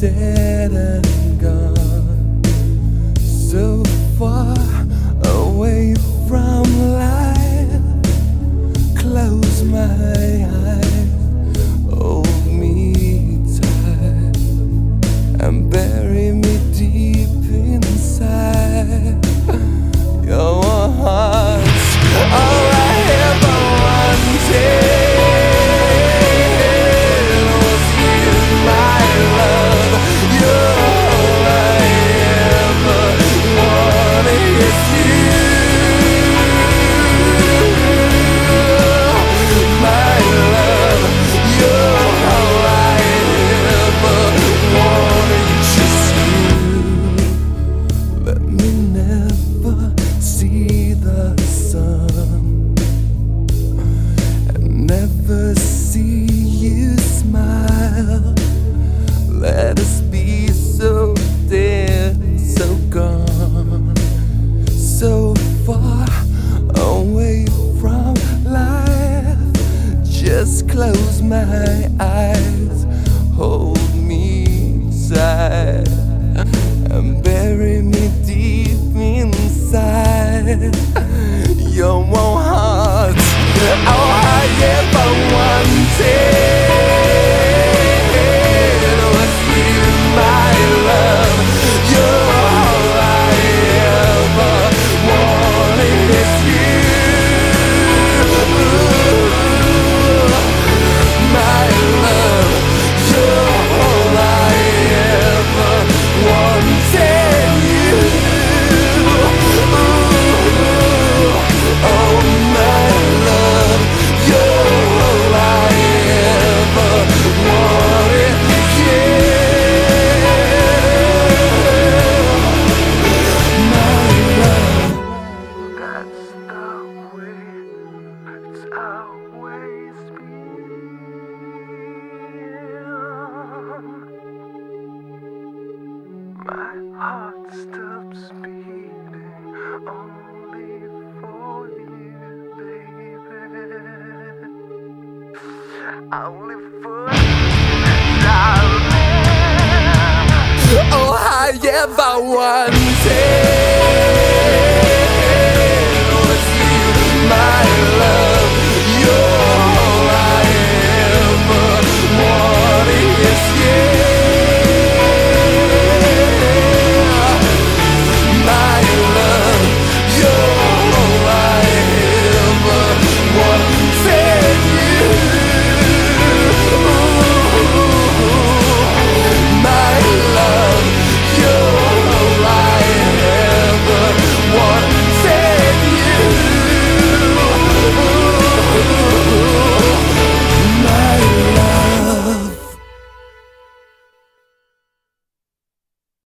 dead and gone, so far away from life. Close my eyes, hold me tight, and bury me deep inside your heart. All I ever wanted was you, my love. You're all I ever wanted is you, my love. You're all I ever wanted, just you. Let me never see the sun, and never see you smile. Let us be so dead, so gone, so far away from life. Just close my eyes, hold me tight, and bury me deep inside your warm heart. All I ever wanted was you, my love. You're all I ever wanted is you, my love. You're all I ever wanted, you. Oh, my love, you're all I ever wanted, yeah. My love, that's the way it's always been. My heart stops beating only for you, baby. Only for you, darling. Oh, I ever wanted